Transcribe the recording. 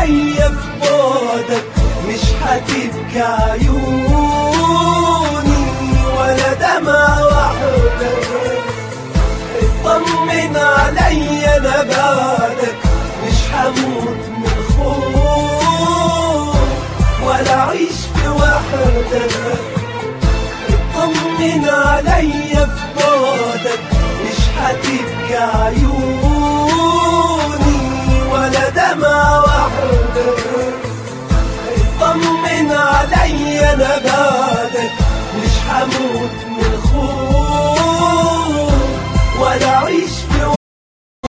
عليا في بعدك مش هتبكي عيوني ولا دمع وحدك. اطمن عليا انا بعدك مش هموت من خوف ولا اعيش في وحدك. اطمن عليا في بعدك مش هتبكي عيوني ولا دمع وحدك. اطمن عليا انا